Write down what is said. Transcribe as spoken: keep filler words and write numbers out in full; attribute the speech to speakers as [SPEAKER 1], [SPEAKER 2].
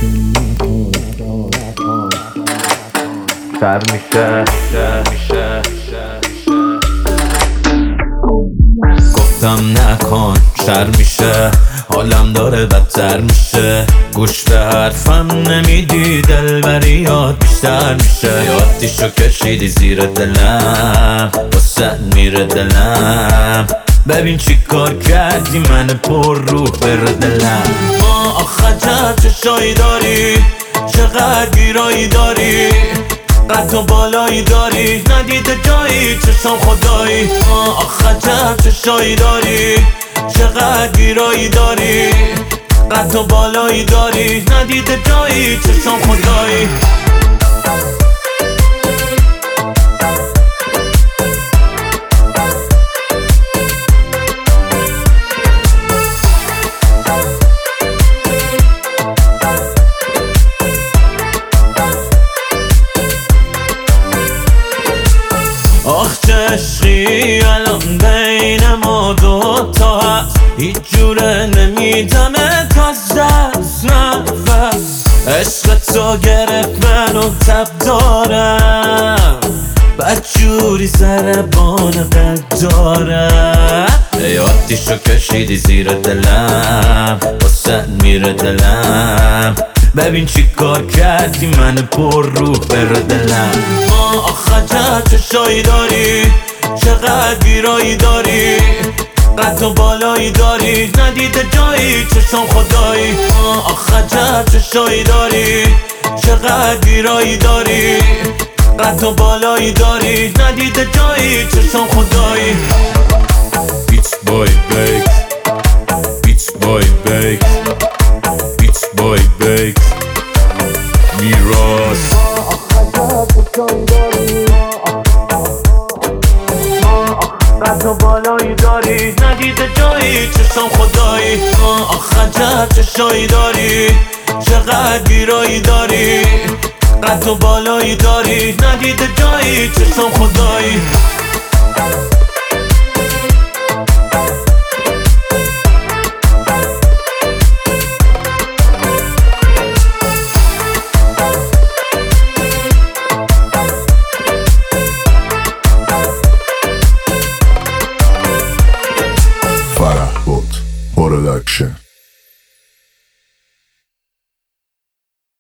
[SPEAKER 1] سر میشه گفتم نکن شر میشه، حالم داره بدتر میشه. گوش به حرفم نمیدی، دلبریات بیشتر میشه. یادیشو کشیدی زیر دلم، واسه میره دلم. ببین چی کار کردی من پر روح بره دلم. ما آخه چشایی داری، چقدر گیرایی داری، قد و بالایی داری، ندیده جایی چشم خدایی. ما آخه چشایی داری، چقدر گیرایی داری، قد و بالایی داری، ندیده جایی چشم خدایی. آخ چه عشقی الان بین ما دوتا هست، هیچ جوره نمیدمت از دست نفس. عشق تو گرفت منو تب دارم، بدجوری ضربان قد دارم. یادیشو کشیدی زیر دلم، واسه میره دلم. ببین چی کار کردی من پر روح بره دلم. ما آخه چشایی داری، چقدر گیرایی داری، قد و بالایی داری، ندیده جایی چشم خدایی. ما آخه چشایی داری، چقدر گیرایی داری، قد و بالایی داری، ندیده جایی چشم خدایی. Beach boy bake, beach boy bake, beach boy bake, میراث. قد و بالایی داری، ندیده جایی چشم خدایی. ما آخه چشایی داری، چقدر گیرایی داری، قد و بالایی داری، ندیده جایی چشم خدایی.